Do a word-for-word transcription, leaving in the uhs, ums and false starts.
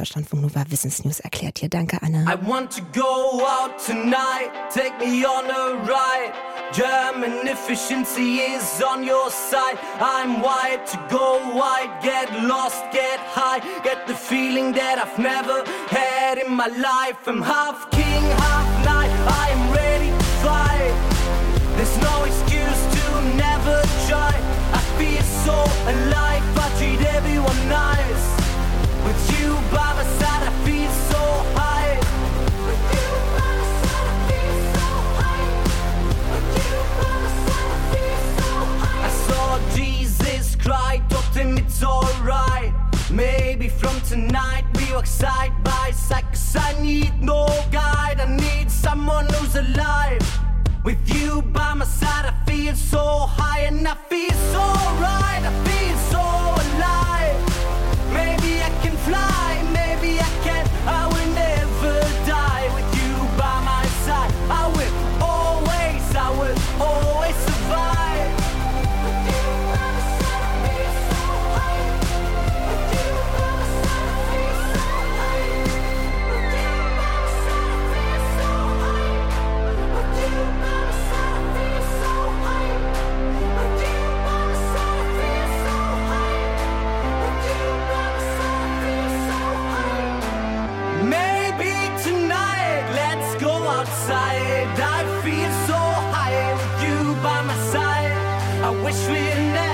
Deutschlandfunk Nova Wissensnews erklärt hier. Danke, Anne. I want to go out tonight, take me on a ride. German efficiency is on your side. I'm wired to go wide, get lost, get high, get the feeling that I've never had in my life. I'm half king, half knight, I am ready to fight. There's no excuse to never try. I feel so alive, I treat everyone nice. With you by my side, I feel so high. With you by my side, I feel so high. With you by my side, I feel so high. I saw Jesus cry, told him it's alright. Maybe from tonight we walk side by side. Cause I need no guide, I need someone who's alive. With you by my side, I feel so high and I feel so right. I feel so alive. Maybe I can fly, maybe I can. I will never die with you by my side. I will always, I will always survive. With you by my side, I feel so high. With you by my side, I feel so high. With you by my side, I feel so high. With you by my side, I feel so high. With you by my side, I feel so high. With you by my side, I feel so high. Maybe tonight, let's go outside. I feel so high with you by my side. I wish we'd never